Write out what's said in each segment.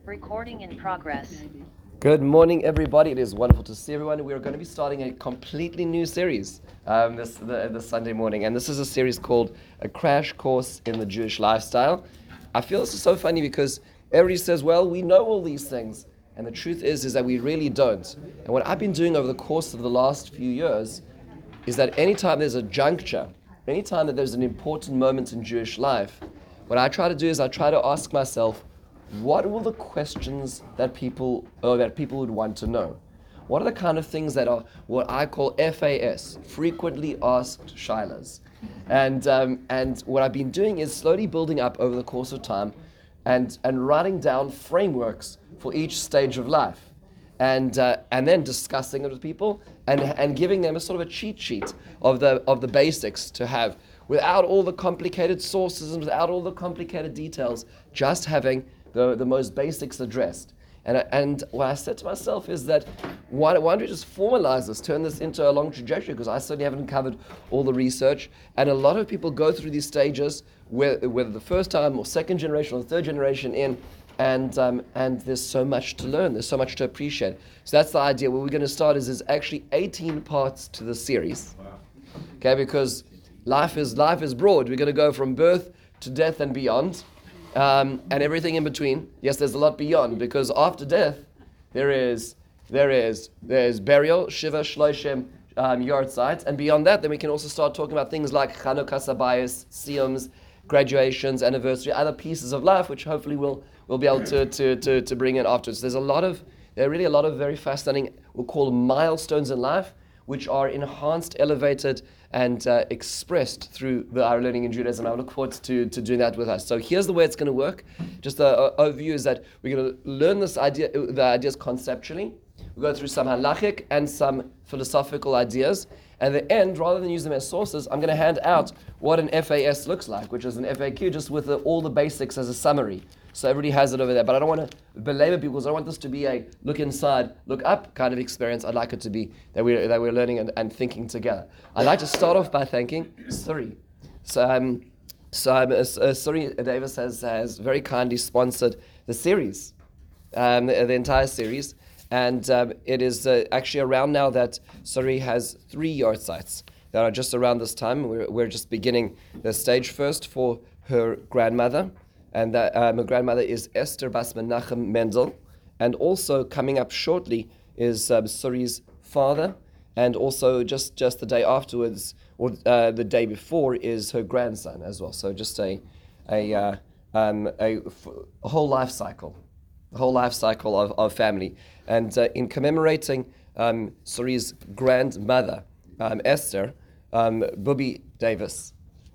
Recording in progress. Good morning, everybody. It is wonderful to see everyone. We are going to be starting a completely new series this Sunday morning, and this is a series called A Crash Course in the Jewish Lifestyle. I feel this is so funny because everybody says, well, we know all these things, and the truth is that we really don't. And what I've been doing over the course of the last few years is that anytime there's a juncture, anytime that there's an important moment in Jewish life, what I try to do is I try to ask myself, what are the questions that people would want to know? What are the kind of things that are what I call FAS, frequently asked shilas? And what I've been doing is slowly building up over the course of time and writing down frameworks for each stage of life. And then discussing it with people and giving them a sort of a cheat sheet of the basics to have, without all the complicated sources and without all the complicated details, just having the most basics addressed. And what I said to myself is that why don't we just formalize this, turn this into a long trajectory, because I certainly haven't covered all the research, and a lot of people go through these stages, whether the first time or second generation or third generation in, and there's so much to learn, there's so much to appreciate. So that's the idea. Where we're going to start is actually 18 parts to the series. Wow. Okay, because life is broad. We're going to go from birth to death and beyond. And everything in between. Yes, there's a lot beyond, because after death, there's burial, Shiva, Shloshim, Yortzeit, and beyond that, then we can also start talking about things like Chanukah, Sabayis, Siyums, graduations, anniversary, other pieces of life, which hopefully we'll be able to bring in afterwards. There are really a lot of very fascinating, we'll call milestones in life, which are enhanced, elevated, and expressed through our learning in Judaism. I look forward to doing that with us. So here's the way it's going to work. Just the overview is that we're going to learn the ideas conceptually. We'll go through some halachic and some philosophical ideas. At the end, rather than use them as sources, I'm going to hand out what an FAS looks like, which is an FAQ, just with all the basics as a summary. So everybody has it over there. But I don't want to belabor people, because I don't want this to be a look inside, look up kind of experience. I'd like it to be that we're learning and thinking together. I'd like to start off by thanking Suri. Suri Davis has very kindly sponsored the series, the entire series. And it is actually around now that Suri has 3 yard sites that are just around this time. We're just beginning the stage first for her grandmother. And that her grandmother is Esther Bas Menachem Mendel. And also coming up shortly is Suri's father. And also just the day afterwards, or the day before, is her grandson as well. So just a whole life cycle. The whole life cycle of family. And in commemorating Suri's grandmother, Esther, Bubby Davis,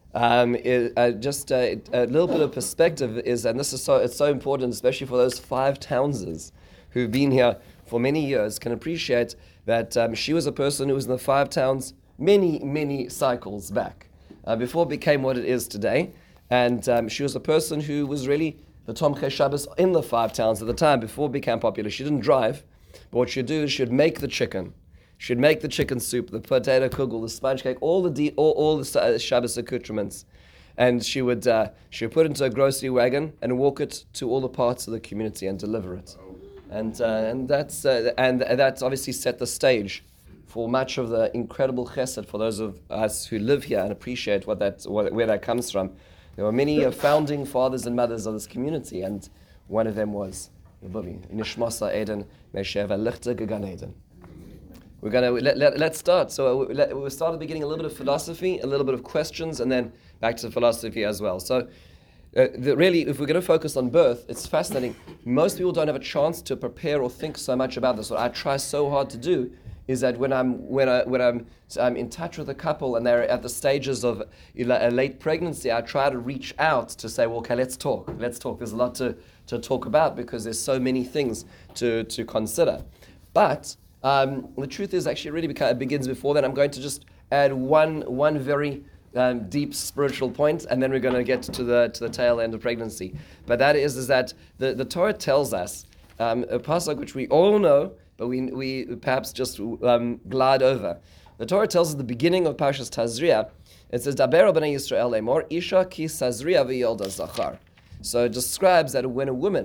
just a little bit of perspective is, and this is it's so important, especially for those 5 Townses who've been here for many years, can appreciate that she was a person who was in the 5 Towns many cycles back, before it became what it is today. And she was a person who was really the Tomchei Shabbos in the 5 Towns at the time, before it became popular. She didn't drive, but what she'd do is she'd make the chicken. She'd make the chicken soup, the potato kugel, the sponge cake, all the Shabbos accoutrements, and she would put it into a grocery wagon and walk it to all the parts of the community and deliver it. And that's obviously set the stage for much of the incredible chesed for those of us who live here and appreciate where that comes from. There were many founding fathers and mothers of this community, and one of them was Bubby. Nishmasa Eden Mesheva Lichte Gegan Eden. We're going to let's start. So we'll start at the beginning, a little bit of philosophy, a little bit of questions, and then back to philosophy as well. So really, if we're going to focus on birth, it's fascinating. Most people don't have a chance to prepare or think so much about this. What I try so hard to do is that when I'm in touch with a couple and they're at the stages of a late pregnancy, I try to reach out to say, well, okay, let's talk. There's a lot to talk about, because there's so many things to consider. But the truth is, actually, it really begins before that. I'm going to just add one very deep spiritual point, and then we're going to get to the tail end of pregnancy. But that is that the Torah tells us a pasuk which we all know, but we perhaps just glide over. The Torah tells us at the beginning of Parshas Tazria, it says, "Daber b'nei Yisrael emor, isha ki sazria v'yolda zachar." So it describes that when a woman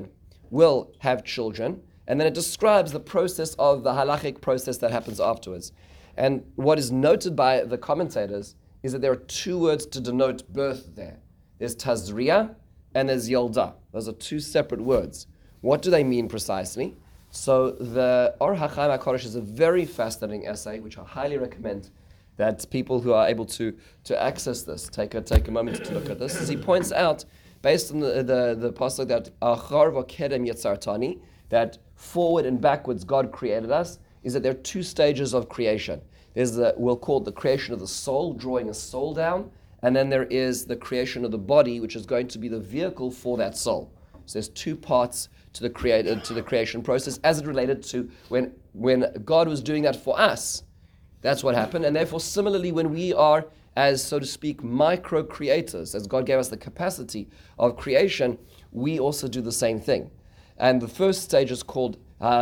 will have children, and then it describes the process of the halachic process that happens afterwards. And what is noted by the commentators is that there are two words to denote birth there. There's tazria and there's yolda. Those are two separate words. What do they mean precisely? So the Or HaChaim HaKodesh is a very fascinating essay, which I highly recommend that people who are able to access this take a moment to look at this. As he points out, based on the pasuk that Achar v'kedem yetzartani, that forward and backwards God created us, is that there are two stages of creation. There's we'll call it the creation of the soul, drawing a soul down, and then there is the creation of the body, which is going to be the vehicle for that soul. So there's two parts to the creation process, as it related to when God was doing that for us. That's what happened, and therefore similarly when we are, as so to speak, micro creators, as God gave us the capacity of creation, we also do the same thing. And the first stage is called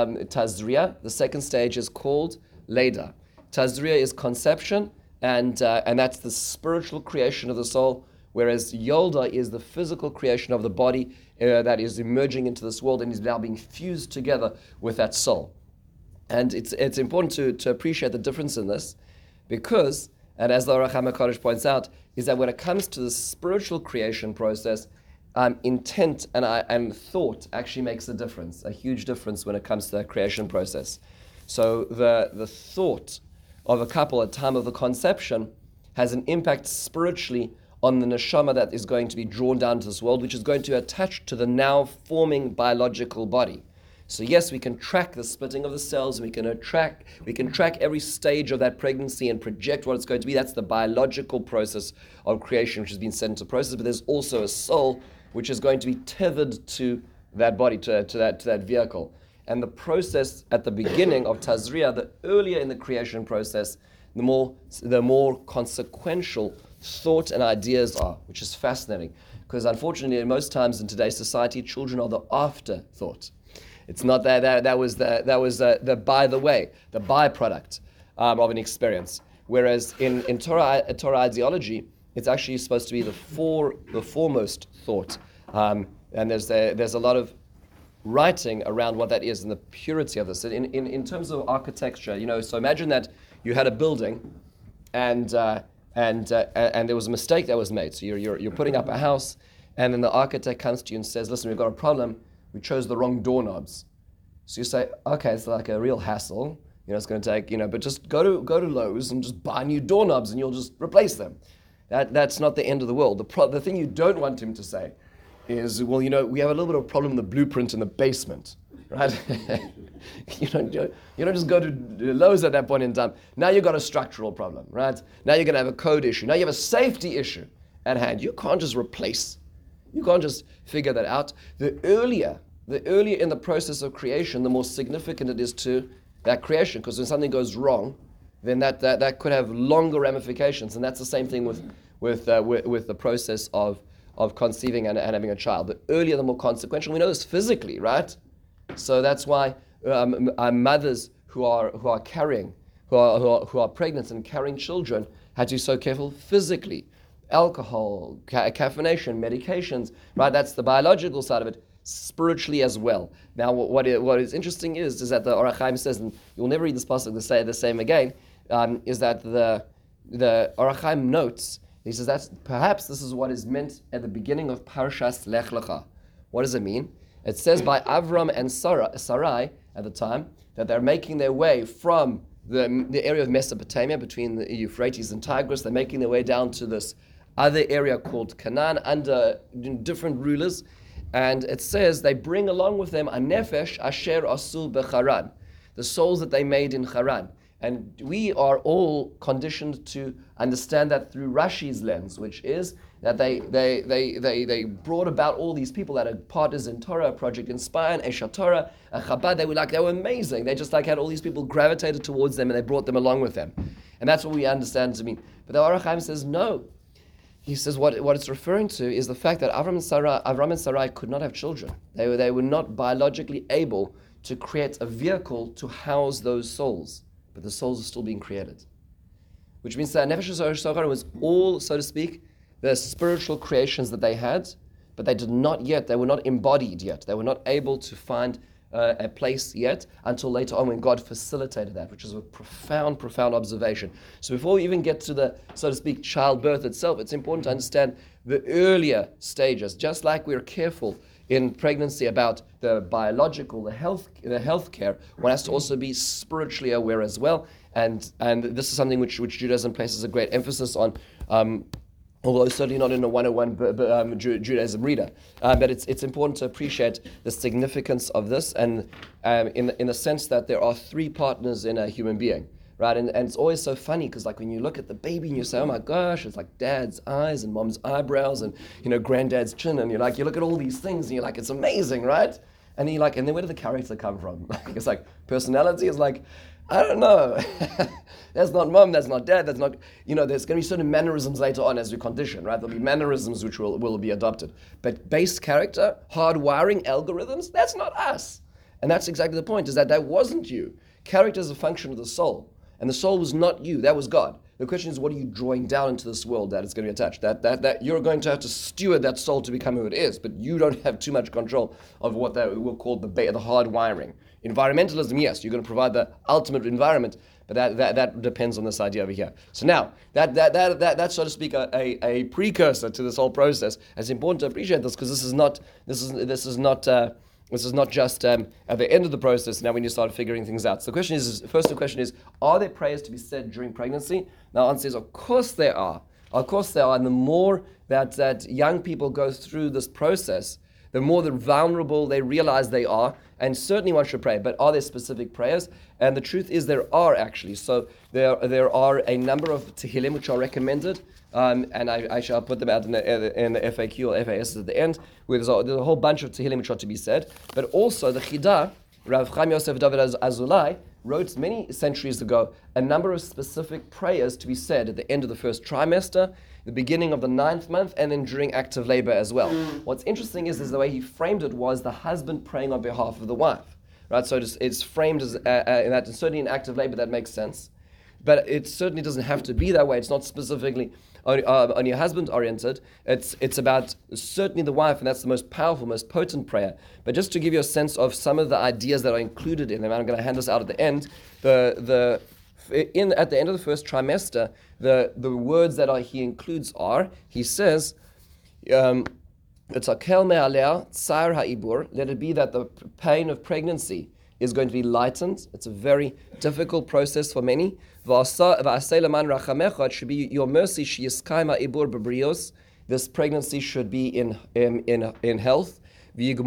Tazria. The second stage is called Leda. Tazria is conception, and that's the spiritual creation of the soul, whereas Yolda is the physical creation of the body that is emerging into this world and is now being fused together with that soul. And it's important to appreciate the difference in this, because, and as the Or HaChaim HaKodesh points out, is that when it comes to the spiritual creation process, intent and thought actually makes a difference, a huge difference when it comes to that creation process. So the thought of a couple at time of the conception has an impact spiritually on the neshama that is going to be drawn down to this world, which is going to attach to the now forming biological body. So yes, we can track the splitting of the cells, we can track every stage of that pregnancy and project what it's going to be. That's the biological process of creation, which has been set into process. But there's also a soul which is going to be tethered to that body, to that vehicle. And the process at the beginning of Tazria, the earlier in the creation process, the more consequential thought and ideas are, which is fascinating. Because unfortunately, most times in today's society, children are the afterthought. It's not that was the by the way, the byproduct of an experience. Whereas in Torah ideology, it's actually supposed to be the foremost thought. And there's a lot of writing around what that is and the purity of this. In terms of architecture, so imagine that you had a building, and there was a mistake that was made. So you're putting up a house, and then the architect comes to you and says, "Listen, we've got a problem. We chose the wrong doorknobs." So you say, "Okay, it's like a real hassle. It's going to take, but just go to Lowe's and just buy new doorknobs, and you'll just replace them." That's not the end of the world. The thing you don't want him to say is, "Well, we have a little bit of a problem in the blueprint in the basement." Right? you don't just go to Lowe's at that point in time. Now you've got a structural problem, right? Now you're going to have a code issue. Now you have a safety issue at hand. You can't just replace. You can't just figure that out. The earlier in the process of creation, the more significant it is to that creation. Because when something goes wrong, then that could have longer ramifications. And that's the same thing with the process of conceiving and having a child. The earlier, the more consequential. We know this physically, right? So that's why mothers who are carrying, who are pregnant and carrying children, had to be so careful physically. Alcohol, caffeination, medications, right? That's the biological side of it. Spiritually as well. Now, what is interesting is that the Or HaChaim says, and you'll never read this pasuk to say the same again, is that the Or HaChaim notes. He says that perhaps this is what is meant at the beginning of Parshas Lech Lecha. What does it mean? It says by Avram and Sarai at the time that they're making their way from the area of Mesopotamia between the Euphrates and Tigris. They're making their way down to this other area called Canaan under different rulers. And it says they bring along with them a nefesh asher asul becharan, the souls that they made in Haran. And we are all conditioned to understand that through Rashi's lens, which is that they brought about all these people that are partners in Torah, Project Inspire, Eshat Torah, Chabad. They were amazing. They just had all these people gravitated towards them, and they brought them along with them. And that's what we understand to mean. But the Or HaChaim says no. He says what it's referring to is the fact that Avram and Sarai could not have children. They were not biologically able to create a vehicle to house those souls. But the souls are still being created. Which means that Nefesh HaSochar was all, so to speak, the spiritual creations that they had, but they were not embodied yet. They were not able to find a place yet until later on when God facilitated that, which is a profound, profound observation. So before we even get to the, so to speak, childbirth itself, it's important to understand the earlier stages. Just like we're careful in pregnancy about the biological, the health care, one has to also be spiritually aware as well. And this is something which Judaism places a great emphasis on. Although certainly not in a 101 Judaism reader. But it's important to appreciate the significance of this, and in the sense that there are three partners in a human being, right? And it's always so funny, because like when you look at the baby and you say, oh my gosh, it's like dad's eyes and mom's eyebrows and, granddad's chin, and you look at all these things and you're like, it's amazing, right? And you're like, and then where did the character come from? It's like personality is like, I don't know. That's not mom, that's not dad, that's not, there's going to be certain mannerisms later on as we condition, right? There'll be mannerisms which will be adopted. But base character, hardwiring, algorithms, that's not us. And that's exactly the point, is that wasn't you. Character is a function of the soul. And the soul was not you, that was God. The question is, what are you drawing down into this world that is going to be attached? That you're going to have to steward that soul to become who it is, but you don't have too much control of what we'll call the hard wiring. Environmentalism, yes, you're going to provide the ultimate environment, but that depends on this idea over here. So now, that's so to speak a precursor to this whole process. It's important to appreciate this, because this is not just at the end of the process, now when you start figuring things out. So the question is, are there prayers to be said during pregnancy? Now the answer is, of course there are. Of course there are. And the more that young people go through this process, the more vulnerable they realize they are. And certainly one should pray. But are there specific prayers? And the truth is there are actually. So there are a number of Tehillim which are recommended. And I shall put them out in the FAQ or FAS at the end, where there's a whole bunch of Tehillim which are to be said. But also the Chidah, Rav Chaim Yosef David Azulai, wrote many centuries ago a number of specific prayers to be said at the end of the first trimester, the beginning of the 9th month, and then during active labor as well. What's interesting is the way he framed it was the husband praying on behalf of the wife. Right? So it's framed as that certainly in active labor that makes sense. But it certainly doesn't have to be that way. It's not specifically on your husband oriented. It's about certainly the wife, and that's the most powerful, most potent prayer. But just to give you a sense of some of the ideas that are included in them, I'm going to hand this out at the end. At the end of the first trimester, the words that he includes are, he says, let it be that the pain of pregnancy is going to be lightened. It's a very difficult process for many. It should be your mercy. This pregnancy should be in health. There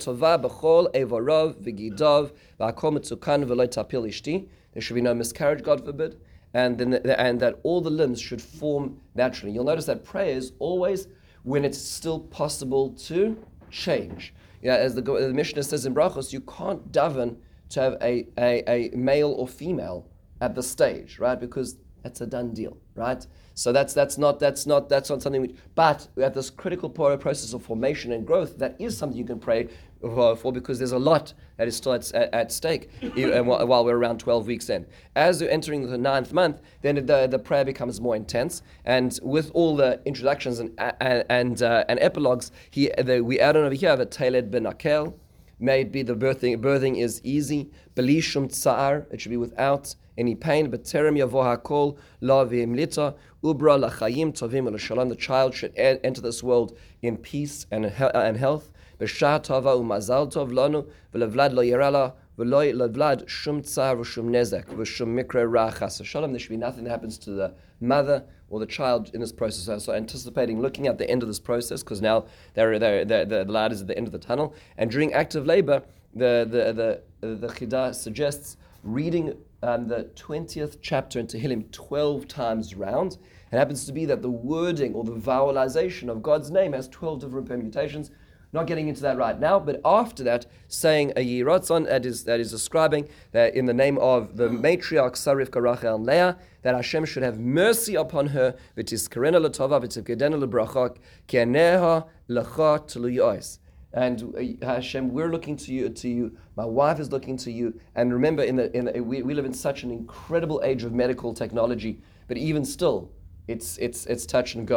should be no miscarriage, God forbid, and that all the limbs should form naturally. You'll notice that prayers always, when it's still possible to change. As the Mishnah says in Brachos, you can't daven to have a male or female at the stage, right? Because that's a done deal, right? So that's not something which, but at this critical process of formation and growth, that is something you can pray for, because there's a lot that is still at stake while we're around 12 weeks in. As you're entering the 9th month, then the prayer becomes more intense, and with all the introductions and epilogues, we add on over here the Taled ben Akel. May it be the birthing is easy. Beli shum tsa'ar, it should be without any pain. But terem yavo hakol la v'imlita ubra lachayim tovim u'lashalom. The child should enter this world in peace and health. B'shah tova u'mazal tov lanu v'levlad lo yerala v'lo levlad shum tsa'ar v'shum nezek v'shum mikra ra chas v'shalom. There should be nothing that happens to the mother or the child in this process. So anticipating, looking at the end of this process, because now the light is at the end of the tunnel. And during active labor, the Chidah suggests reading the 20th chapter in Tehillim 12 times round. It happens to be that the wording or the vowelization of God's name has 12 different permutations. Not getting into that right now, but after that, saying a Yiratzon that is describing that in the name of the matriarch Rivka, Rachel, and Leah, that Hashem should have mercy upon her, v'tizkarena l'tova, v'tivkedena l'bracha, ki aneha l'cha t'luyois. And Hashem, we're looking to you. My wife is looking to you. And remember, we live in such an incredible age of medical technology, but even still, it's touch and go.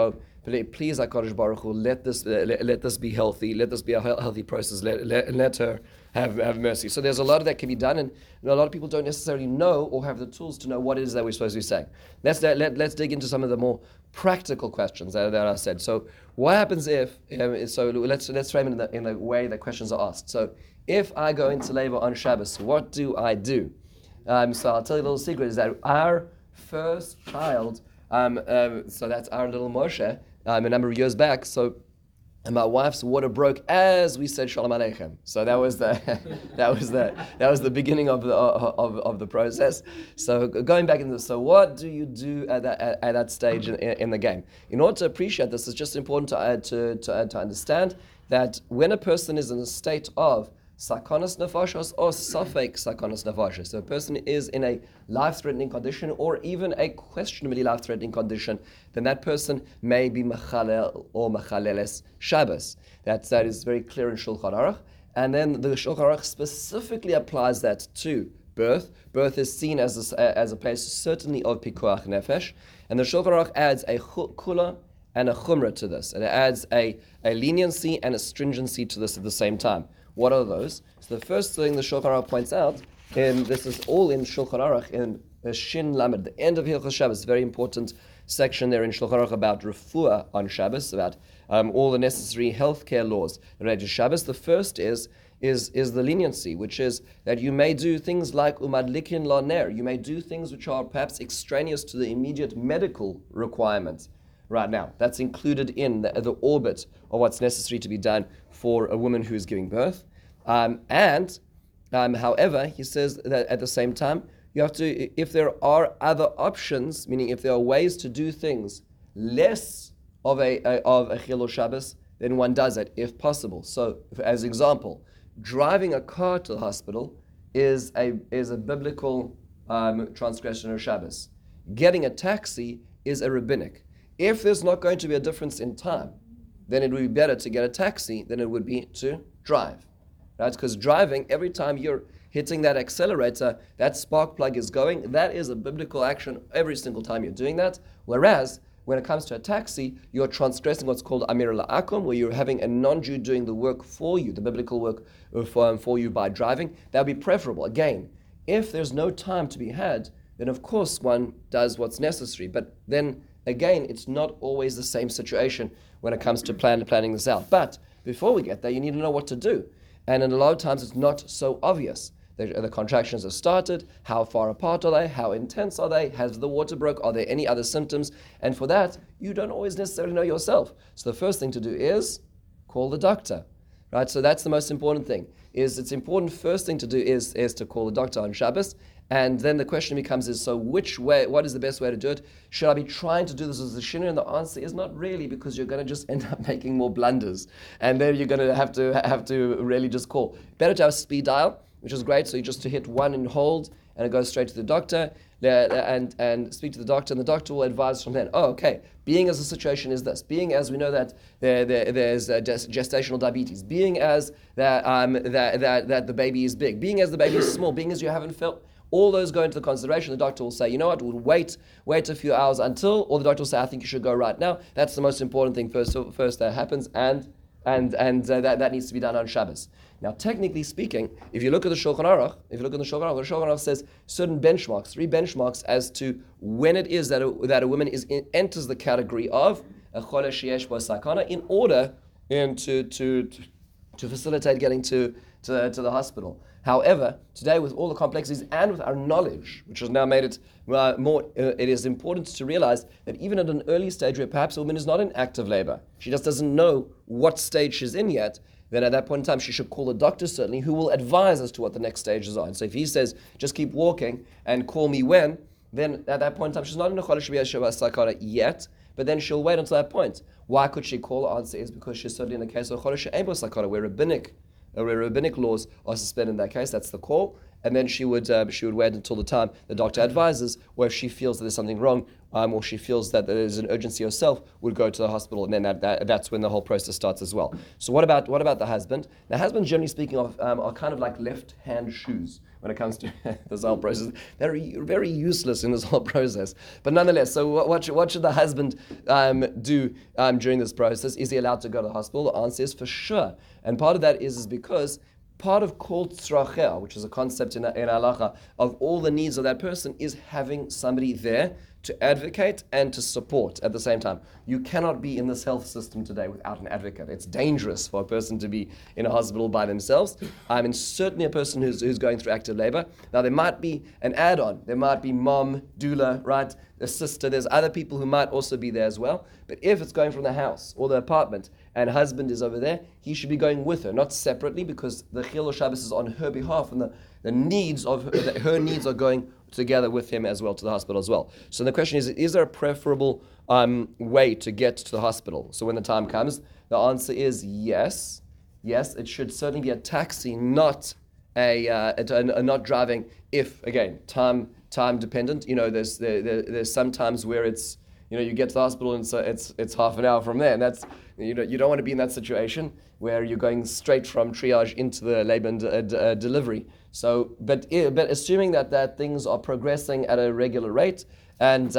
Please, HaKadosh Baruch Hu, let this be healthy. Let this be a healthy process. Let her have mercy. So there's a lot that can be done, and a lot of people don't necessarily know or have the tools to know what it is that we're supposed to be saying. Let's dig into some of the more practical questions that I said. So what happens if? So let's frame it in the way that questions are asked. So if I go into labor on Shabbos, what do I do? So I'll tell you a little secret: is that our first child. So that's our little Moshe. A number of years back. So and my wife's water broke as we said Shalom Aleichem. So that was the beginning of the process. So going back into this, so what do you do at that stage in the game? In order to appreciate this, it's just important to understand that when a person is in a state of sakonas nefashos or safek sakonas nefashos, so a person is in a life-threatening condition or even a questionably life-threatening condition, then that person may be mechalel or mechaleles Shabbos. That is very clear in Shulchan Aruch. And then the Shulchan Aruch specifically applies that to birth. Birth is seen as a place certainly of pikuach nefesh, and the Shulchan Aruch adds a kula and a chumrah to this, and it adds a leniency and a stringency to this at the same time. What are those? So the first thing the Shulchan Aruch points out, and this is all in Shulchan Aruch, in Shin Lamed, the end of Hilchos Shabbos, very important section there in Shulchan Aruch about refuah on Shabbos, about all the necessary healthcare laws related to Shabbos. The first is the leniency, which is that you may do things like umadlikin la ner. You may do things which are perhaps extraneous to the immediate medical requirements. Right now, that's included in the orbit of what's necessary to be done for a woman who is giving birth. However, he says that at the same time, you have to, if there are other options, meaning if there are ways to do things less of a Chilul Shabbos, then one does it if possible. So, as example, driving a car to the hospital is a biblical transgression of Shabbos. Getting a taxi is a rabbinic. If there's not going to be a difference in time, then it would be better to get a taxi than it would be to drive. Right? Because driving, every time you're hitting that accelerator, that spark plug is going. That is a biblical action every single time you're doing that. Whereas, when it comes to a taxi, you're transgressing what's called Amir La'akum, where you're having a non-Jew doing the work for you, the biblical work for you by driving. That would be preferable. Again, if there's no time to be had, then of course one does what's necessary. But then again, it's not always the same situation when it comes to planning this out. But before we get there, you need to know what to do. And in a lot of times, it's not so obvious. The contractions have started. How far apart are they? How intense are they? Has the water broke? Are there any other symptoms? And for that, you don't always necessarily know yourself. So the first thing to do is call the doctor. Right? So that's the most important thing. It's important first thing to do is to call the doctor on Shabbos. And then the question becomes so which way, what is the best way to do it? Should I be trying to do this as a shinur? And the answer is not really, because you're going to just end up making more blunders. And then you're going to have to really just call. Better to have a speed dial, which is great. So you just to hit one and hold, and it goes straight to the doctor, and speak to the doctor, and the doctor will advise from then. Oh, okay. Being as the situation is this. Being as we know that there's gestational diabetes. Being as that the baby is big. Being as the baby is small. Being as you haven't felt. All those go into the consideration. The doctor will say, you know what, we'll wait a few hours until, or the doctor will say, I think you should go right now. That's the most important thing first that happens, and that needs to be done on Shabbos. Now, technically speaking, if you look at the Shulchan Aruch, the Shulchan Aruch says certain benchmarks, 3 benchmarks as to when it is that a woman enters the category of a cholah sheyesh bo sakana in order to facilitate getting to the hospital. However, today with all the complexities and with our knowledge, which has now made it more, it is important to realize that even at an early stage where perhaps a woman is not in active labor, she just doesn't know what stage she's in yet, then at that point in time she should call the doctor certainly, who will advise as to what the next stages are. And so if he says, just keep walking and call me when, then at that point in time she's not in a cholah sheyesh bo sakana yet, but then she'll wait until that point. Why could she call? The answer is because she's certainly in the case of cholah sheyesh bo sakana, where rabbinic laws are suspended in that case. That's the call. and then she would wait until the time the doctor advises, or if she feels that there's something wrong, or she feels that there's an urgency herself, would go to the hospital, and then that's when the whole process starts as well. So what about the husband? Now, husbands, generally speaking, are kind of like left-hand shoes when it comes to this whole process. They're very useless in this whole process. But nonetheless, so what should the husband do during this process? Is he allowed to go to the hospital? The answer is for sure. And part of that is because part of kol tzracheh, which is a concept in halacha, of all the needs of that person, is having somebody there to advocate and to support at the same time. You cannot be in this health system today without an advocate. It's dangerous for a person to be in a hospital by themselves. And certainly a person who's going through active labor. Now, there might be an add-on. There might be mom, doula, right? A sister. There's other people who might also be there as well. But if it's going from the house or the apartment and husband is over there, he should be going with her, not separately, because the Chilul Shabbos is on her behalf, and the needs of her needs are going together with him as well to the hospital as well. So the question is there a preferable way to get to the hospital? So when the time comes, the answer is yes. Yes, it should certainly be a taxi, not not driving. If again time dependent, there's some times where it's you get to the hospital and so it's half an hour from there, and that's you don't want to be in that situation where you're going straight from triage into the labor and delivery. So, but assuming that things are progressing at a regular rate, and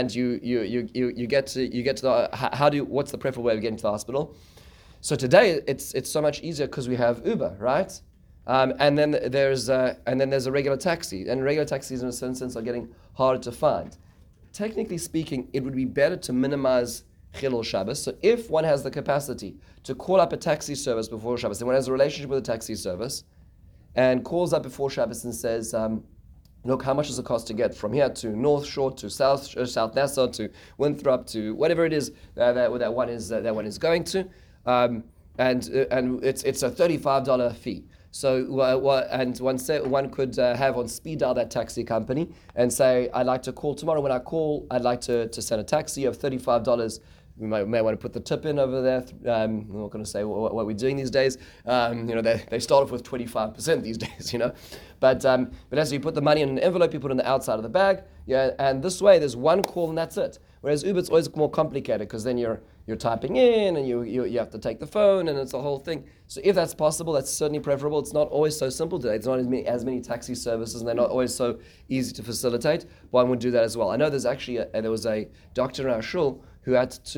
you get to the what's the preferable way of getting to the hospital? So today it's so much easier because we have Uber, right? And then there's a regular taxi, and regular taxis in a certain sense are getting harder to find. Technically speaking, it would be better to minimize Chilul Shabbos. So if one has the capacity to call up a taxi service before Shabbos, and one has a relationship with a taxi service, and calls up before Shabbos and says, look, how much does it cost to get from here to North Shore, to South Nassau, to Winthrop, to whatever it is that one is going to, and it's a $35 fee. So and one could have on speed dial that taxi company and say, I'd like to call tomorrow. When I call, I'd like to send a taxi of $35. We may want to put the tip in over there. I'm not going to say what we're doing these days. They start off with 25% these days, But as you put the money in an envelope, you put it on the outside of the bag. Yeah, and this way there's one call and that's it. Whereas Uber, it's always more complicated because then you're typing in and you have to take the phone and it's a whole thing. So if that's possible, that's certainly preferable. It's not always so simple today. It's not as many taxi services, and they're not always so easy to facilitate. One would do that as well. I know there's actually there was a doctor in our shul who worked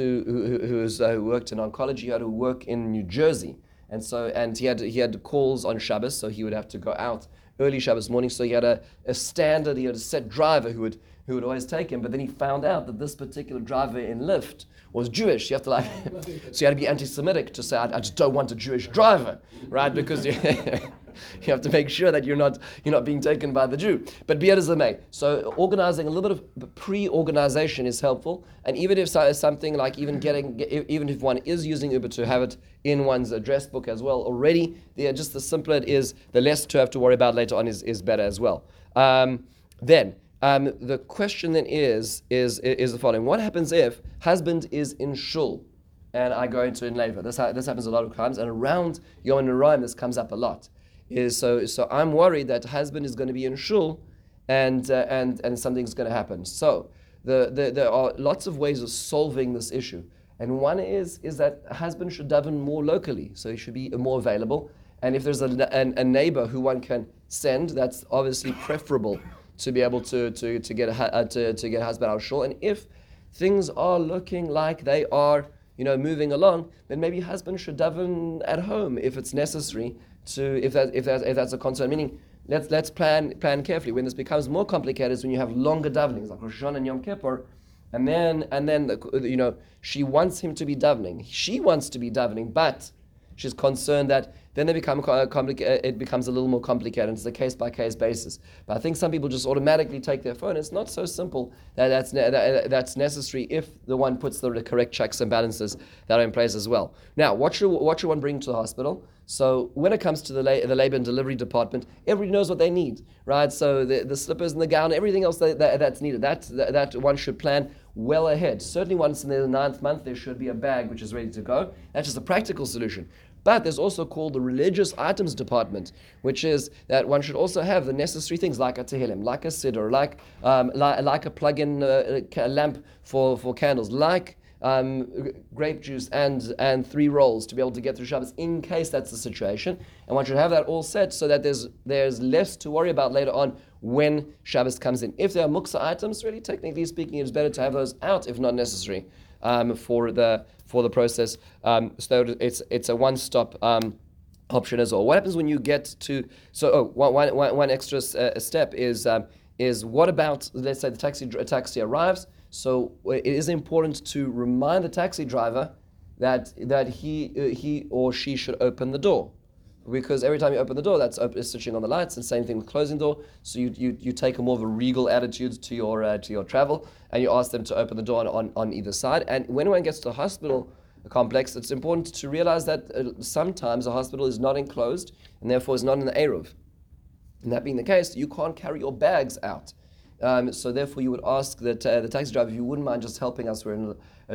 in oncology. He had to work in New Jersey, and he had calls on Shabbos, so he would have to go out early Shabbos morning. So he had a set driver who would always take him. But then he found out that this particular driver in Lyft was Jewish. You have to so you had to be anti-Semitic to say, I just don't want a Jewish driver, right? Because you have to make sure that you're not being taken by the Jew. But be it as it may. So organizing a little bit of pre-organization is helpful. And even if something like even if one is using Uber, to have it in one's address book as well already, just the simpler it is, the less to have to worry about later on is better as well. The question then is the following: what happens if husband is in shul and I go into in labor? This happens a lot of times, and around Yom Naraim this comes up a lot. So I'm worried that husband is going to be in shul and something's going to happen. So there are lots of ways of solving this issue, and one is that husband should daven more locally, so he should be more available. And if there's a neighbor who one can send, that's obviously preferable to be able to get a husband out of shul. And if things are looking like they are moving along, then maybe husband should daven at home if it's necessary. If that's a concern. Meaning, let's plan carefully. When this becomes more complicated is when you have longer davenings like Rosh Hashanah and Yom Kippur, and then she wants him to be davening. She wants to be davening, but she's concerned that then they become complicated. It becomes a little more complicated. It's a case-by-case basis. But I think some people just automatically take their phone. It's not so simple that's necessary if the one puts the correct checks and balances that are in place as well. Now, what should one bring to the hospital? So when it comes to the labor and delivery department, everybody knows what they need, right? So the slippers and the gown, everything else that's needed, that one should plan well ahead. Certainly once in the 9th month, there should be a bag which is ready to go. That's just a practical solution. But there's also called the religious items department, which is that one should also have the necessary things like a tehillim, like a siddur, like a plug-in lamp for candles, like grape juice and 3 rolls to be able to get through Shabbos in case that's the situation. And one should have that all set so that there's less to worry about later on when Shabbos comes in. If there are muksa items, really technically speaking, it's better to have those out if not necessary for the process. So it's a one-stop option as well. What happens when you get to one extra step is what about, let's say the taxi arrives. So it is important to remind the taxi driver that he or she should open the door, because every time you open the door, that's switching on the lights, and same thing with closing the door. So you take a more of a regal attitude to your travel, and you ask them to open the door on either side. And when one gets to the hospital complex, it's important to realize that sometimes a hospital is not enclosed and therefore is not in the Eruv. And that being the case, you can't carry your bags out. So therefore, you would ask the taxi driver if you wouldn't mind just helping us. We're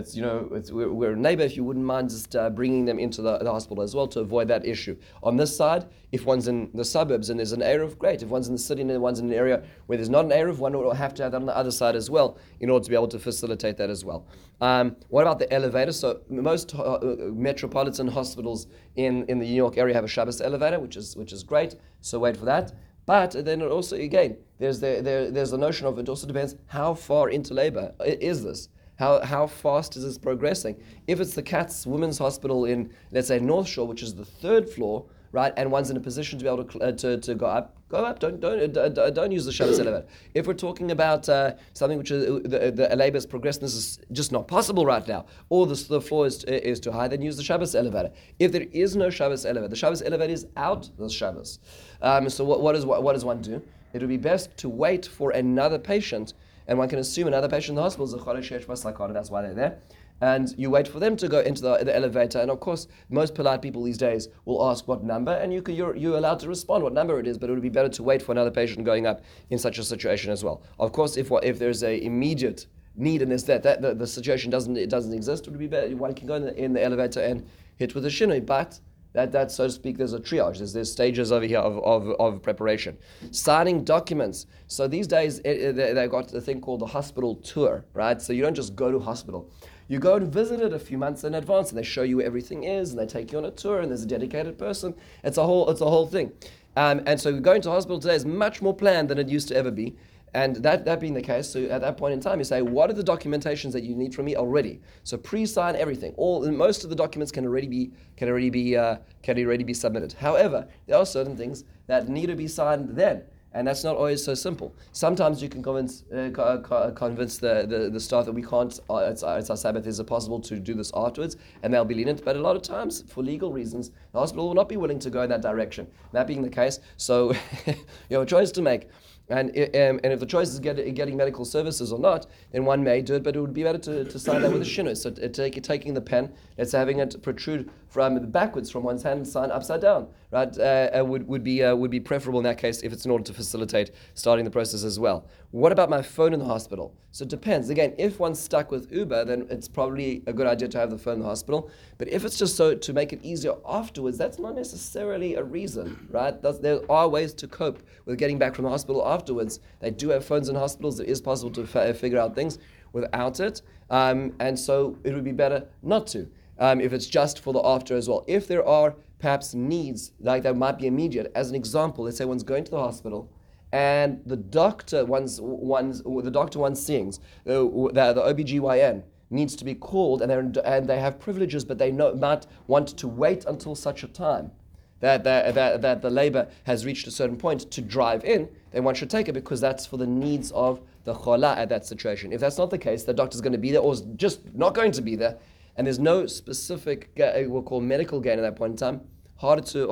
a neighbor. If you wouldn't mind just bringing them into the hospital as well to avoid that issue. On this side, if one's in the suburbs and there's an Eruv, great. If one's in the city and one's in an area where there's not an Eruv, one will have to have that on the other side as well in order to be able to facilitate that as well. What about the elevator? So most metropolitan hospitals in the New York area have a Shabbos elevator, which is great. So wait for that. But then it also, again, there's the notion of, it also depends how far into labor is this. How fast is this progressing? If it's the Katz Women's Hospital in, let's say, North Shore, which is the 3rd floor, right, and one's in a position to be able to go up. Don't use the Shabbos elevator. If we're talking about something which is the labor is progressing, this is just not possible right now, or the floor is too high, then use the Shabbos elevator. If there is no Shabbos elevator, the Shabbos elevator is out the Shabbos. So what does one do? It would be best to wait for another patient, and one can assume another patient in the hospital is a Chodesh Yesh Basakana, that's why they're there. And you wait for them to go into the elevator. And of course, most polite people these days will ask what number, and you're allowed to respond what number it is, but it would be better to wait for another patient going up in such a situation as well. Of course, if there's a immediate need and there's that the situation doesn't exist, it would be better. One can go in the elevator and hit with a shinoi, but that so to speak, there's a triage. There's stages over here of preparation. Signing documents. So these days they've got the thing called the hospital tour, right? So you don't just go to hospital. You go and visit it a few months in advance, and they show you where everything is, and they take you on a tour, and there's a dedicated person. It's a whole thing. And so going to hospital today is much more planned than it used to ever be. And that being the case, so at that point in time, you say, what are the documentations that you need from me already? So pre-sign everything. Most of the documents can already be submitted. However, there are certain things that need to be signed then. And that's not always so simple. Sometimes you can convince the staff that we can't, it's our Sabbath, is it possible to do this afterwards? And they'll be lenient. But a lot of times, for legal reasons, the hospital will not be willing to go in that direction. That being the case, so you have a choice to make. And if the choice is getting medical services or not, then one may do it, but it would be better to sign that with a shinui. So taking the pen, let's having it protrude from backwards from one's hand and sign upside down, right? Would be preferable in that case if it's in order to facilitate starting the process as well. What about my phone in the hospital? So it depends. Again, if one's stuck with Uber, then it's probably a good idea to have the phone in the hospital. But if it's just so to make it easier afterwards, that's not necessarily a reason, right? There are ways to cope with getting back from the hospital afterwards. They do have phones in hospitals. It is possible to figure out things without it. And so it would be better not to, if it's just for the after as well. If there are perhaps needs like that might be immediate, as an example, let's say one's going to the hospital, and the doctor one's seeing, the OBGYN needs to be called, and they have privileges, but they might want to wait until such a time that the labor has reached a certain point to drive in, then one should take it, because that's for the needs of the chola at that situation. If that's not the case, the doctor's going to be there or is just not going to be there, and there's no specific we'll call medical gain at that point in time, harder to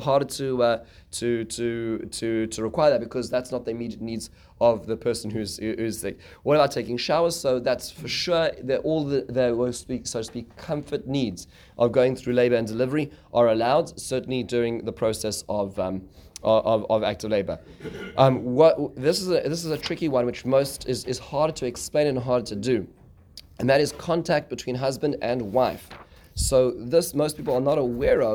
require that, because that's not the immediate needs of the person who's sick. What about taking showers? So that's for sure that all the so to speak comfort needs of going through labor and delivery are allowed, certainly during the process of active labor. This is a tricky one, which is harder to explain and harder to do, and that is contact between husband and wife. So this most people are not aware of.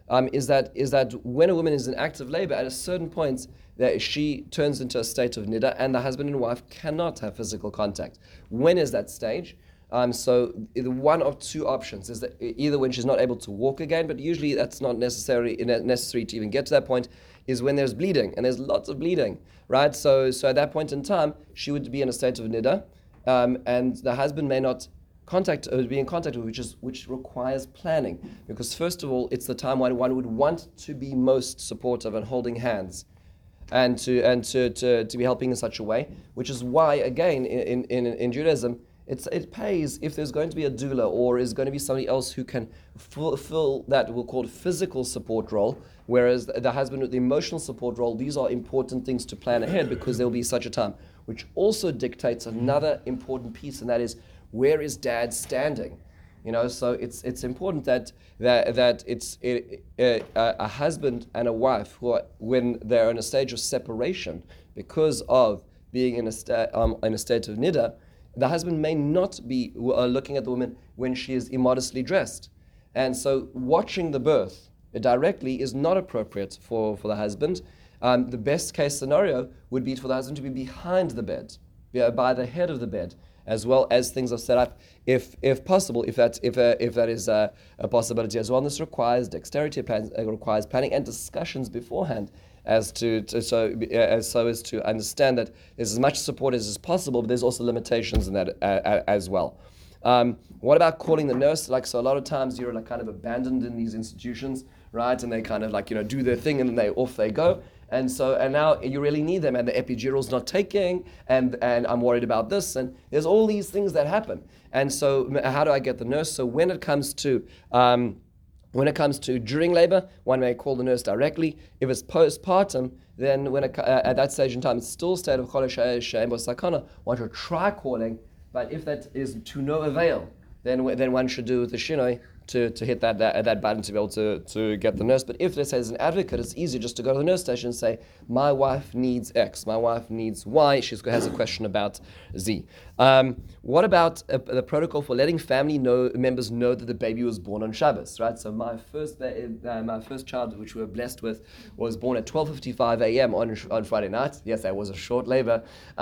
is that when a woman is in active labor, at a certain point, that she turns into a state of nida, and the husband and wife cannot have physical contact. When is that stage? So one of two options is that either when she's not able to walk again, but usually that's not necessary to even get to that point, is when there's bleeding, and there's lots of bleeding, right? So at that point in time, she would be in a state of nida, and the husband may not be in contact with, which requires planning, because first of all, it's the time when one would want to be most supportive and holding hands, and to be helping in such a way, which is why again in Judaism it pays if there's going to be a doula or is going to be somebody else who can fulfill that we'll call physical support role, whereas the husband with the emotional support role. These are important things to plan ahead because there will be such a time, which also dictates another important piece, and that is, where is dad standing? So it's important that it's a husband and a wife who are, when they're in a stage of separation because of being in a state of nida, the husband may not be looking at the woman when she is immodestly dressed, and so watching the birth directly is not appropriate for the husband. The best case scenario would be for the husband to be behind the bed, by the head of the bed, as well as things are set up, if possible, if that is a possibility as well. And this requires dexterity, requires planning and discussions beforehand, so as to understand that there's as much support as is possible, but there's also limitations in that as well. What about calling the nurse? So a lot of times you're kind of abandoned in these institutions, right? And they kind of do their thing and off they go. And now you really need them, and the epidural's not taking, and I'm worried about this, and there's all these things that happen. And so how do I get the nurse? So when it comes to during labor, one may call the nurse directly. If it's postpartum, then at that stage in time, it's still state of cholesh she'en bo sakana. One should try calling, but if that is to no avail, then one should do the shinoi to hit that button to be able to get the nurse. But if, let's say, as an advocate, it's easier just to go to the nurse station and say, my wife needs X, my wife needs Y, she has a question about Z. What about the protocol for letting family members know that the baby was born on Shabbos, right? So my first child, which we were blessed with, was born at 12:55 a.m. on Friday night. Yes, that was a short labor.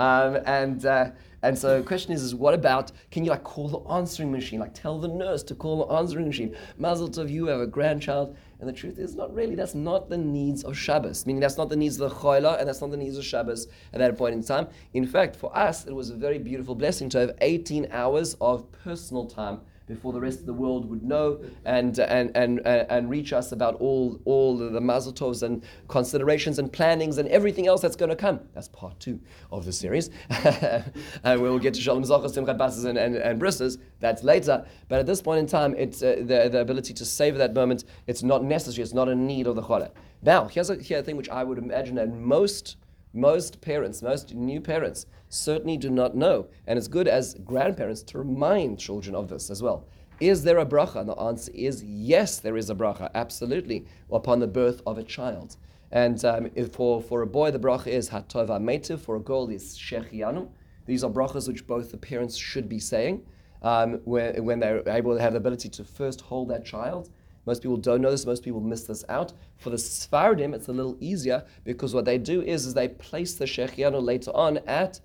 And so the question is what about, can you call the answering machine, tell the nurse to call the answering machine? Mazel tov, you have a grandchild. And the truth is, not really. That's not the needs of Shabbos. Meaning that's not the needs of the Choila, and that's not the needs of Shabbos at that point in time. In fact, for us, it was a very beautiful blessing to have 18 hours of personal time before the rest of the world would know and reach us about all the mazel tovs and considerations and plannings and everything else that's going to come. That's part 2 of the series. And we'll get to Shalom Zachas, Simchat Basas, and Brisses. That's later. But at this point in time, it's the ability to savor that moment. It's not necessary. It's not a need of the Cholah. Now, here's a thing which I would imagine that most parents, most new parents, certainly do not know. And it's good as grandparents to remind children of this as well. Is there a bracha? And the answer is yes, there is a bracha, absolutely, upon the birth of a child. And for a boy, the bracha is Hatov HaMeitiv. For a girl, is Shechianu. These are brachas which both the parents should be saying when they're able to have the ability to first hold that child. Most people don't know this. Most people miss this out. For the Sfardim, it's a little easier because what they do is they place the Shechianu later on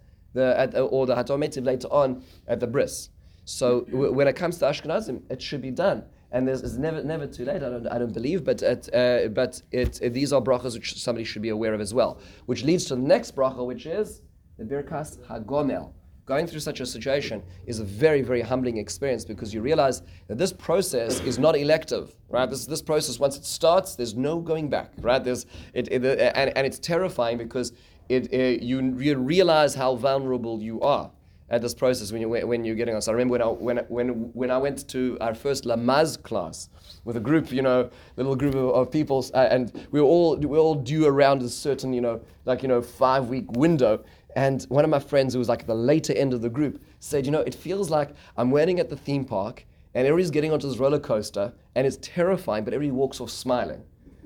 or the Hatov HaMeitiv later on at the bris. So when it comes to Ashkenazim, it should be done, and it's never too late. I don't believe, but these are brachas which somebody should be aware of as well. Which leads to the next bracha, which is the Birkas Hagomel. Going through such a situation is a very, very humbling experience because you realize that this process is not elective, right? This process, once it starts, there's no going back, right? And it's terrifying because you realize how vulnerable you are at this process when you're getting on. So I remember when I went to our first Lamaz class with a group, little group of people, and we were all due around a certain 5-week window. And one of my friends, who was the later end of the group, said, it feels like I'm waiting at the theme park and everybody's getting onto this roller coaster and it's terrifying, but everybody walks off smiling.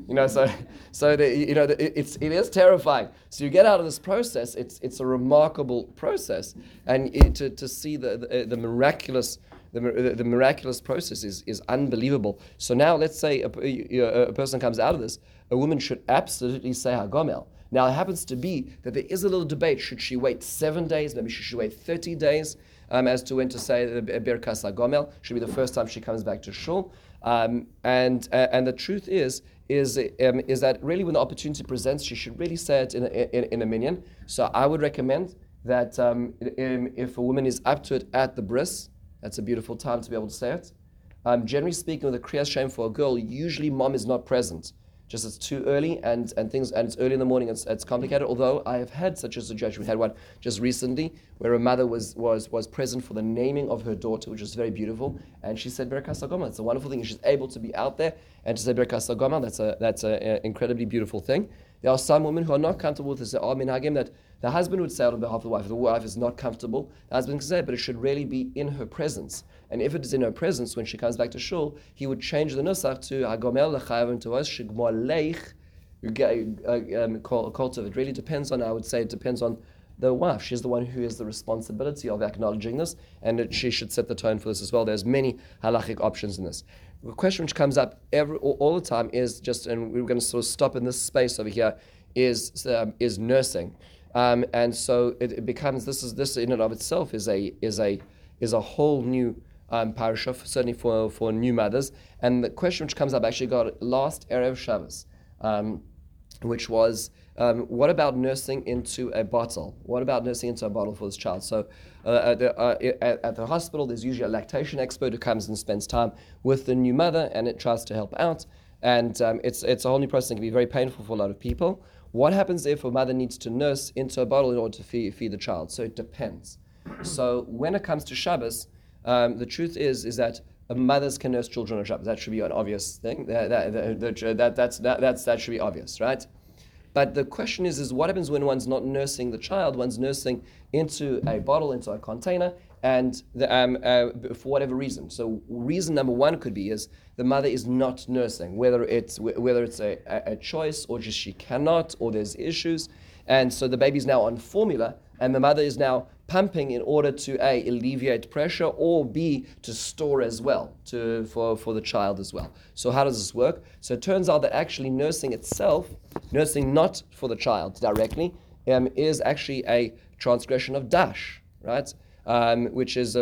It is terrifying. So you get out of this process, it's a remarkable process, and to see the miraculous the miraculous process is unbelievable. So now let's say a person comes out of this, a woman should absolutely say Hagomel. Now it happens to be that there is a little debate. Should she wait 7 days? Maybe she should wait 30 days as to when to say the Birkas Hagomel. Should be the first time she comes back to shul. And the truth is that really when the opportunity presents, she should really say it in a minyan. So I would recommend that if a woman is up to it at the bris, that's a beautiful time to be able to say it. Generally speaking, with a Kriyas Shem for a girl, usually mom is not present. Just it's too early and it's early in the morning. It's complicated. Although I have had such a situation. We had one just recently where a mother was present for the naming of her daughter, which was very beautiful, and she said Birkas Hagomel. It's a wonderful thing. She's able to be out there and to say Birkas Hagomel. That's an incredibly beautiful thing. There are some women who are not comfortable with this. There are minhagim that the husband would say it on behalf of the wife. If the wife is not comfortable, the husband can say it, but it should really be in her presence. And if it is in her presence, when she comes back to shul, he would change the nusach to Hagomel l'chayavim to us shigmor leich kol. It really depends on. I would say it depends on the wife. She's the one who has the responsibility of acknowledging this, and she should set the tone for this as well. There's many halachic options in this. The question which comes up all the time is just, and we're going to sort of stop in this space over here, is nursing, and so it becomes this in and of itself is a whole new parasha, certainly for new mothers. And the question which comes up actually got last Erev Shabbos, which was what about nursing into a bottle? What about nursing into a bottle for this child? So at the hospital, there's usually a lactation expert who comes and spends time with the new mother, and it tries to help out. And it's a whole new process. It can be very painful for a lot of people. What happens if a mother needs to nurse into a bottle in order to feed the child? So it depends. So when it comes to Shabbos, the truth is that mothers can nurse children on Shabbos. That should be an obvious thing. That should be obvious, right? But the question is what happens when one's not nursing the child? One's nursing into a bottle, into a container, and for whatever reason. So reason number one could be is the mother is not nursing, whether it's a choice or just she cannot, or there's issues, and so the baby's now on formula, and the mother is now pumping in order to A, alleviate pressure, or B, to store as well, for the child as well. So how does this work? So it turns out that actually nursing itself, nursing not for the child directly, is actually a transgression of dash, right? Which is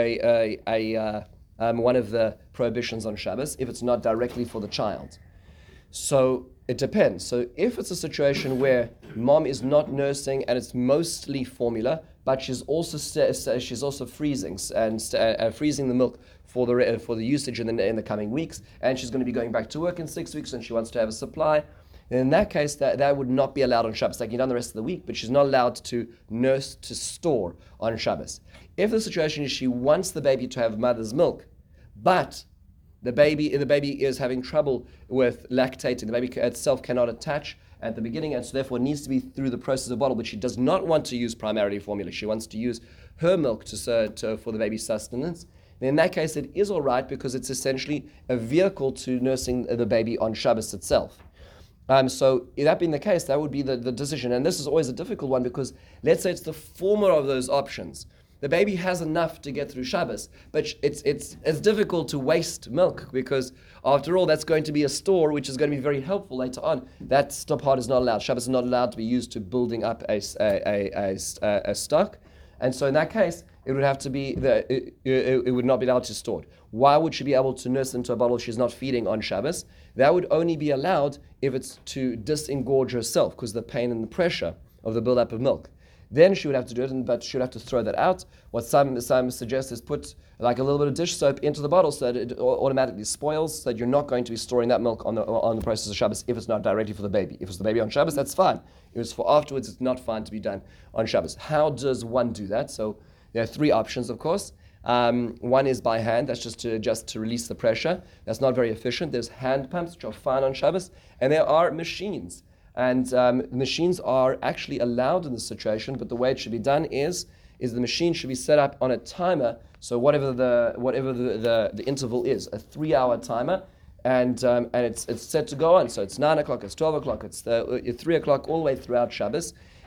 one of the prohibitions on Shabbos, if it's not directly for the child. So it depends. So if it's a situation where mom is not nursing and it's mostly formula, but she's also freezing and freezing the milk for the usage in the coming weeks, and she's going to be going back to work in 6 weeks, and she wants to have a supply. In that case, that would not be allowed on Shabbos. Like, you've done the rest of the week, but she's not allowed to nurse to store on Shabbos. If the situation is she wants the baby to have mother's milk, but the baby is having trouble with lactating, the baby itself cannot attach at the beginning, and so therefore it needs to be through the process of bottle, but she does not want to use primarily formula. She wants to use her milk for the baby's sustenance. Then in that case, it is all right, because it's essentially a vehicle to nursing the baby on Shabbos itself. So that being the case, that would be the decision. And this is always a difficult one, because let's say it's the former of those options. The baby has enough to get through Shabbos, but it's difficult to waste milk, because after all, that's going to be a store, which is going to be very helpful later on. That part is not allowed. Shabbos is not allowed to be used to building up a stock. And so in that case, it would have to be it would not be allowed to store it. Why would she be able to nurse into a bottle if she's not feeding on Shabbos? That would only be allowed if it's to disengorge herself, because the pain and the pressure of the buildup of milk. Then she would have to do it, but she would have to throw that out. What some suggest is put like a little bit of dish soap into the bottle so that it automatically spoils, so that you're not going to be storing that milk on the process of Shabbos if it's not directly for the baby. If it's the baby on Shabbos, that's fine. If it's for afterwards, it's not fine to be done on Shabbos. How does one do that? So there are three options, of course. One is by hand. That's just to release the pressure. That's not very efficient. There's hand pumps, which are fine on Shabbos, and there are machines. And machines are actually allowed in this situation, but the way it should be done is the machine should be set up on a timer. So whatever the interval is, a 3-hour timer, and it's set to go on. So it's 9 o'clock, it's 12 o'clock, it's 3 o'clock all the way throughout Shabbos.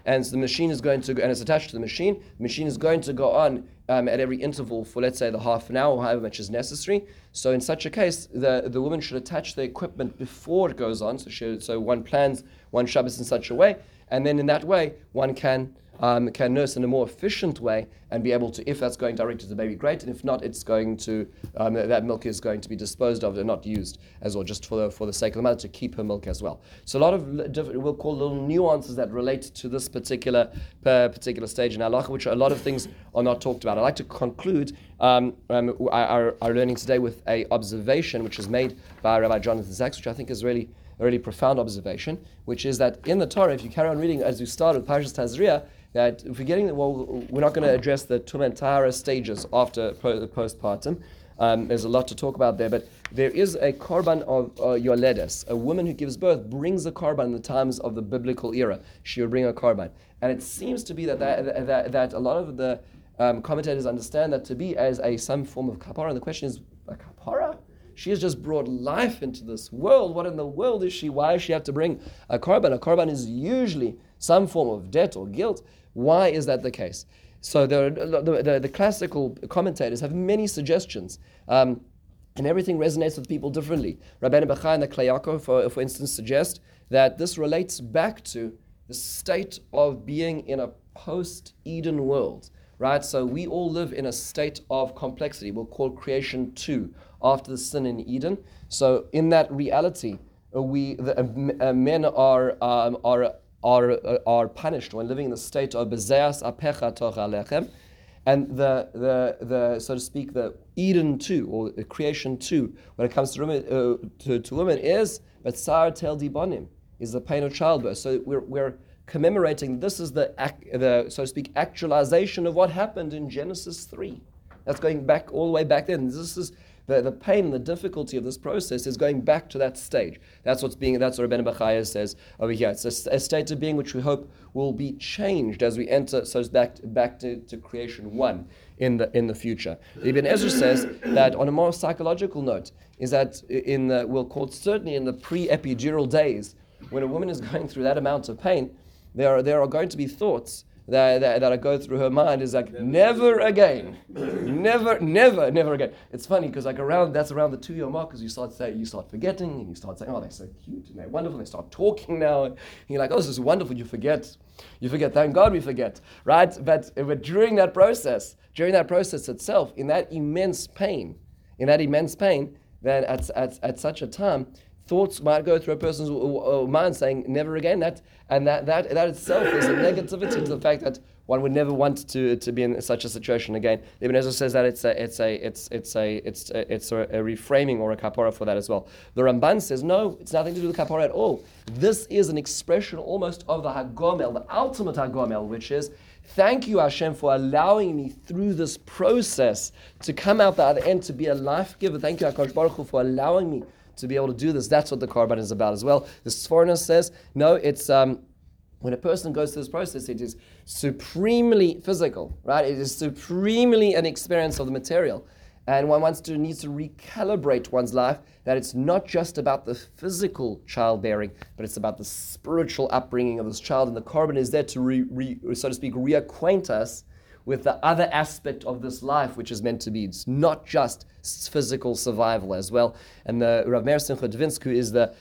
and so the machine is going to, and it's attached to the machine is going to go on at every interval for, let's say, the half an hour or however much is necessary. So in such a case, the woman should attach the equipment before it goes on. So one plans one Shabbos in such a way, and then in that way one can nurse in a more efficient way and be able to, if that's going directly to the baby, great, and if not, it's going to, that milk is going to be disposed of and not used as well, just for the sake of the mother to keep her milk as well. So a lot of different, we'll call little nuances that relate to this particular stage in halacha, which a lot of things are not talked about. I'd like to conclude our learning today with a observation which is made by Rabbi Jonathan Sachs, which I think is really a really profound observation, which is that in the Torah, if you carry on reading as we started with Parshas Tazria, that we're not going to address the Tumah and Tahara stages after postpartum. There's a lot to talk about there, but there is a korban of yoledes. A woman who gives birth brings a korban in the times of the biblical era. She would bring a korban. And it seems to be that a lot of the commentators understand that to be as some form of kapara. And the question is, a kapara? She has just brought life into this world. What in the world is she? Why does she have to bring a korban? A korban is usually some form of debt or guilt. Why is that the case? So the classical commentators have many suggestions, and everything resonates with people differently. Rabbeinu Bachai and the Klei Yaakov, for instance, suggest that this relates back to the state of being in a post-Eden world, right? So we all live in a state of complexity. We'll call creation 2 after the sin in Eden. So in that reality, men are punished when living in the state of bezeas apecha toch alechem, and the so to speak the Eden 2 or the creation 2 when it comes to women is betzar tel dibonim, is the pain of childbirth. So we're commemorating, this is the so to speak actualization of what happened in Genesis 3. That's going back all the way back then. This is the pain and the difficulty of this process is going back to that stage. That's what Rabbeinu Bachai says over here. It's a state of being which we hope will be changed as we enter, so it's back to creation 1 in the future. Ibn Ezra says that on a more psychological note, is that we'll call it certainly in the pre-epidural days, when a woman is going through that amount of pain, there are going to be thoughts that go through her mind is like, never again. Never again. It's funny because that's around the 2-year mark, because you start forgetting, and you start saying, oh, they're so cute and they're wonderful. They start talking now, and you're like, oh, this is wonderful. You forget. Thank God we forget, right? But during that process itself, in that immense pain, then at such a time, thoughts might go through a person's mind saying never again. That itself is a negativity to the fact that one would never want to be in such a situation again. Ibn Ezra says that it's a reframing or a kapara for that as well. The Ramban says no, it's nothing to do with kapara at all. This is an expression almost of the Hagomel, the ultimate Hagomel, which is, thank you, Hashem, for allowing me through this process to come out the other end to be a life giver. Thank you, HaKadosh Baruch Hu, for allowing me to be able to do this. That's what the korban is about as well. The Sforno says, no, it's when a person goes through this process, it is supremely physical, right? It is supremely an experience of the material. And one needs to recalibrate one's life, that it's not just about the physical childbearing, but it's about the spiritual upbringing of this child. And the korban is there to, so to speak, reacquaint us with the other aspect of this life, which is meant to be. It's not just physical survival as well. And the Rav Meir Simcha Dvinsk, who is the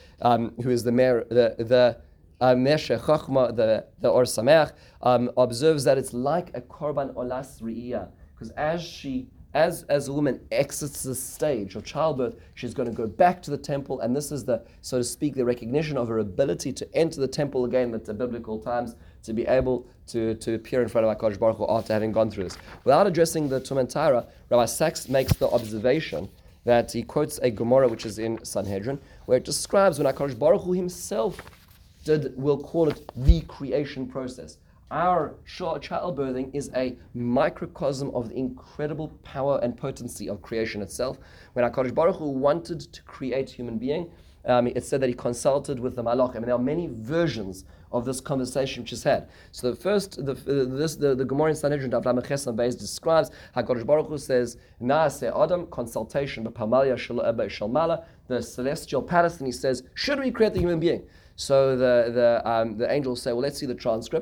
Meshech Chochma, the Or Sameach, observes that it's like a korban olas riyah, because as a woman exits the stage of childbirth, she's going to go back to the temple, and this is the, so to speak, the recognition of her ability to enter the temple again at the biblical times, to be able to appear in front of HaKadosh Baruch Hu after having gone through this. Without addressing the Tumah and Tahara, Rabbi Sachs makes the observation that he quotes a Gemara which is in Sanhedrin, where it describes when HaKadosh Baruch Hu himself we'll call it the creation process. Our childbirthing is a microcosm of the incredible power and potency of creation itself. When HaKadosh Baruch Hu wanted to create human being, it said that he consulted with the Malachim. And there are many versions of this conversation which is had. So the first, the Gemara in Sanhedrin, Daf Lamed Ches Amud Beis, describes HaKadosh Baruch Hu says, Naaseh Adam, consultation, B'Pamalia Shalmala, the celestial palace, and he says, should we create the human being? So the angels say, well, let's see the transcript.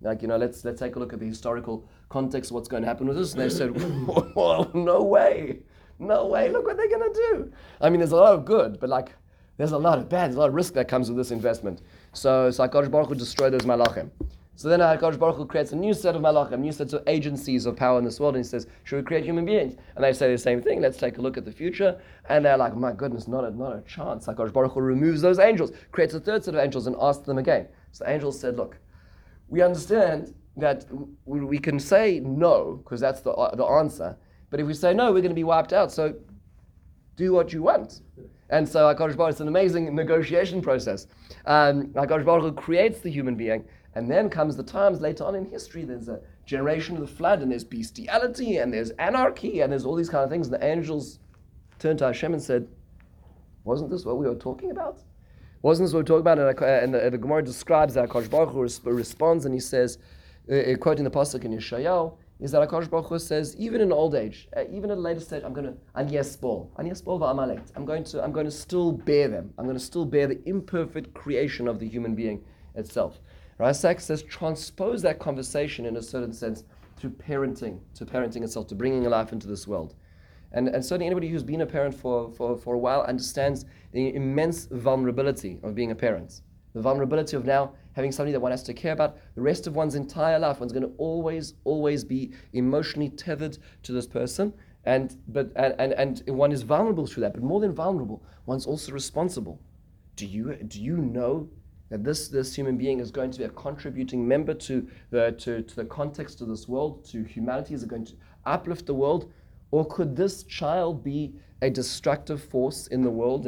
Like, let's take a look at the historical context of what's going to happen with this. And they said, well, no way. No way. Look what they're going to do. I mean, there's a lot of good, but like, there's a lot of bad. There's a lot of risk that comes with this investment. So HaKadosh Baruch Hu destroyed those malachim. So then HaKadosh Baruch Hu creates a new set of malachim, new sets of agencies of power in this world, and he says, should we create human beings? And they say the same thing. Let's take a look at the future. And they're like, my goodness, not a chance. HaKadosh Baruch Hu removes those angels, creates a third set of angels, and asks them again. So the angels said, look, we understand that we can say no, because that's the answer. But if we say no, we're going to be wiped out. So do what you want. And so HaKadosh Baruch Hu, it's an amazing negotiation process. HaKadosh Baruch Hu creates the human being, and then comes the times later on in history, there's a generation of the flood, and there's bestiality, and there's anarchy, and there's all these kind of things. And the angels turned to Hashem and said, wasn't this what we were talking about? Wasn't this what we were talking about? And the Gemara describes that HaKadosh Baruch Hu responds, and he says, quoting the pasuk in Yeshayahu, is that HaKadosh Baruch Hu says, even in old age, even at a later stage, I'm going to va'amalek. I'm going to still bear them. I'm going to still bear the imperfect creation of the human being itself. Rasak says, transpose that conversation in a certain sense to parenting itself, to bringing a life into this world. And certainly anybody who's been a parent for a while understands the immense vulnerability of being a parent. The vulnerability of now having somebody that one has to care about the rest of one's entire life. One's going to always be emotionally tethered to this person, and one is vulnerable through that. But more than vulnerable, one's also responsible. Do you know that this human being is going to be a contributing member to the context of this world, to humanity? Is it going to uplift the world, or could this child be a destructive force in the world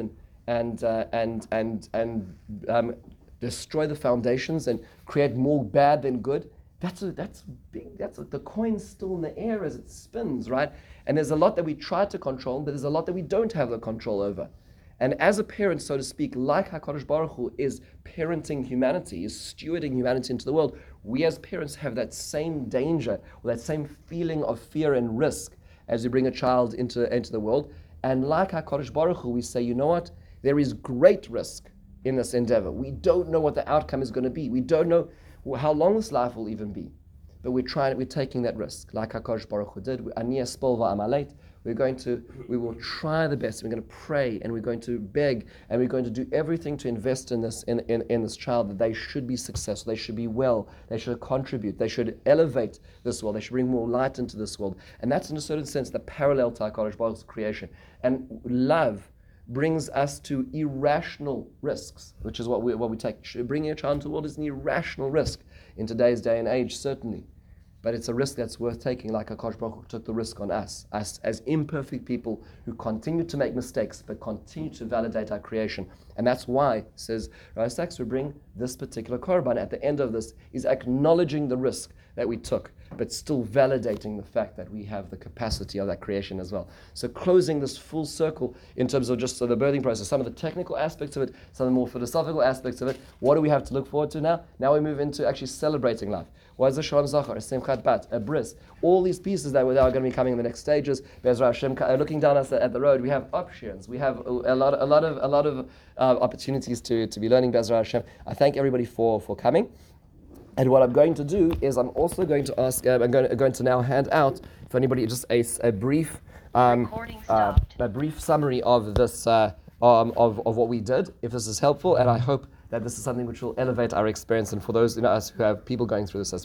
and destroy the foundations and create more bad than good? That's big. That's the coin's still in the air as it spins, right? And there's a lot that we try to control, but there's a lot that we don't have the control over. And as a parent, so to speak, like HaKadosh Baruch Hu is parenting humanity, is stewarding humanity into the world, we as parents have that same danger, or that same feeling of fear and risk as we bring a child into the world. And like HaKadosh Baruch Hu, we say, you know what? There is great risk in this endeavor. We don't know what the outcome is going to be. We don't know how long this life will even be. But we're taking that risk, like HaKadosh Baruch Hu did. We will try the best. We're going to pray, and we're going to beg, and we're going to do everything to invest in this child, that they should be successful, they should be well, they should contribute, they should elevate this world, they should bring more light into this world. And that's in a certain sense the parallel to HaKadosh Baruch Hu's creation. And love brings us to irrational risks, which is what we take. Bringing a child into the world is an irrational risk in today's day and age, certainly. But it's a risk that's worth taking, like HaKadosh Baruch Hu took the risk on us as imperfect people who continue to make mistakes, but continue to validate our creation. And that's why, says Rav Sachs, we bring this particular korban at the end of this, is acknowledging the risk that we took, but still validating the fact that we have the capacity of that creation as well. So closing this full circle in terms of just the birthing process, some of the technical aspects of it, some of the more philosophical aspects of it. What do we have to look forward to now? Now we move into actually celebrating life. What is a Shalom Zachar, a Simchat Bat, a Bris? All these pieces that are going to be coming in the next stages. Be'ezras Hashem, looking down us at the road, we have options. We have a lot of opportunities to be learning Be'ezras Hashem. I thank everybody for coming. And what I'm going to do is I'm also going to ask. I'm going to now hand out for anybody just a brief summary of this of what we did. If this is helpful, and I hope that this is something which will elevate our experience, and for those us who have people going through this as